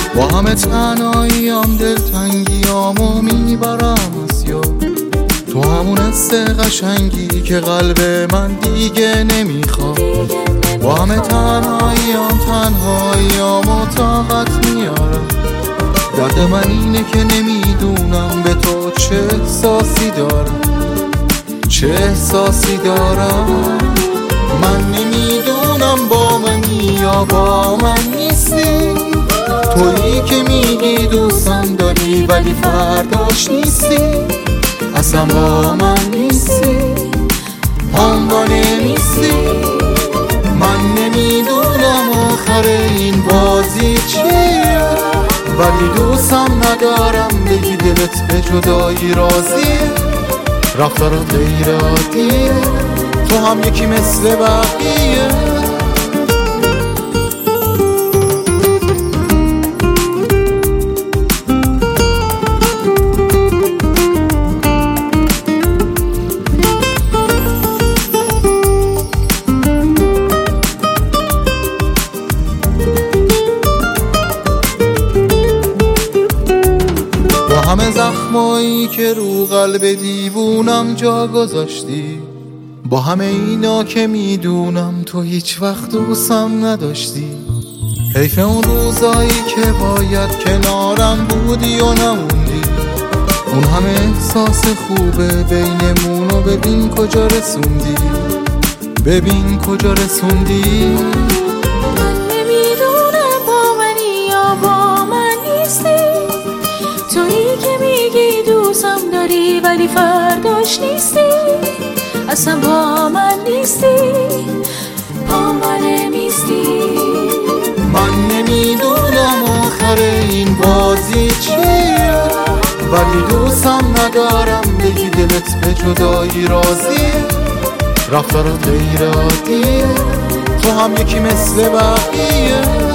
با همه تنهاییام دلتنگیامو میبرم از یاد، تو همون حس قشنگی که قلب من دیگه نمیخواد. با همه تنهاییامو طاقت میارم، درد من اینه که نمیدونم به تو چه احساسی دارم، چه احساسی دارم. من نمیدونم با منی یا با من نیستی، تویی که میگی دوستم داری ولی فرداش نیستی، اصلا با من نیستی، پام نمیستی. من نمیدونم آخر این بازی چیه، ولی دوستم ندارم بگی دلت به جدایی راضیه. رفتارات غیر عادیه، تو هم یکی مثل بقیه. همه زخمایی که رو قلب دیوونم جا گذاشتی، با همه اینا که میدونم تو هیچ وقت دوستم نداشتی. حیف اون روزایی که باید کنارم بودی و نموندی، اون همه احساس خوبه بینمونو ببین کجا رسوندی، ببین کجا رسوندی. ولی فرداش نیستی، اصلا با من نیستی، پا من نمیستی. من نمیدونم آخر این بازی چیه، ولی دوستم ندارم بگی دلت به جدایی راضیه. رفتارات غیر عادیه، تو هم یکی مثل بقیه.